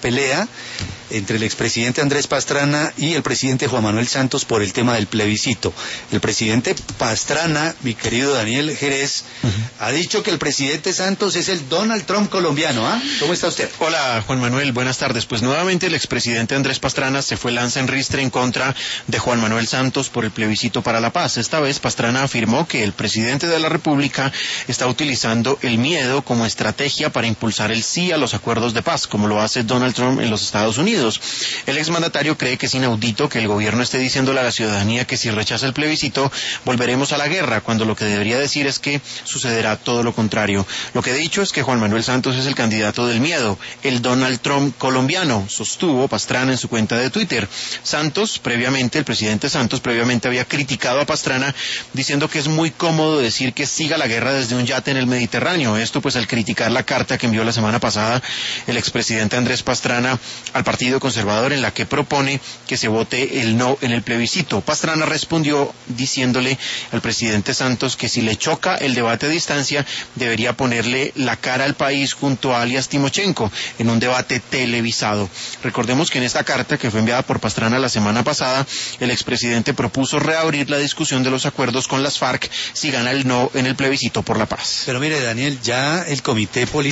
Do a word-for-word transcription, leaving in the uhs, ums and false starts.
pelea entre el expresidente Andrés Pastrana y el presidente Juan Manuel Santos por el tema del plebiscito. El presidente Pastrana, mi querido Daniel Jerez, uh-huh. ha dicho que el presidente Santos es el Donald Trump colombiano, ¿ah? ¿Cómo está usted? Hola, Juan Manuel, buenas tardes. Pues nuevamente el expresidente Andrés Pastrana se fue lanza en ristre en contra de Juan Manuel Santos por el plebiscito para la paz. Esta vez Pastrana afirmó que el presidente de la República está utilizando el miedo como estrategia para impulsar el sí a los acuerdos de paz, como lo hace Donald Trump en los Estados Unidos. El exmandatario cree que es inaudito que el gobierno esté diciéndole a la ciudadanía que si rechaza el plebiscito volveremos a la guerra, cuando lo que debería decir es que sucederá todo lo contrario. Lo que he dicho es que Juan Manuel Santos es el candidato del miedo, el Donald Trump colombiano, sostuvo Pastrana en su cuenta de Twitter. Santos, previamente, el presidente Santos previamente había criticado a Pastrana diciendo que es muy cómodo decir que siga la guerra desde un yate en el Mediterráneo. Esto pues al criticar la carta que envió la semana pasada el expresidente Andrés Pastrana al Partido Conservador, en la que propone que se vote el no en el plebiscito. Pastrana respondió diciéndole al presidente Santos que si le choca el debate a distancia debería ponerle la cara al país junto a alias Timochenko en un debate televisado. Recordemos que en esta carta que fue enviada por Pastrana la semana pasada, el expresidente propuso reabrir la discusión de los acuerdos con las FARC si gana el no en el plebiscito por la paz. Pero mire, Daniel, ya el comité político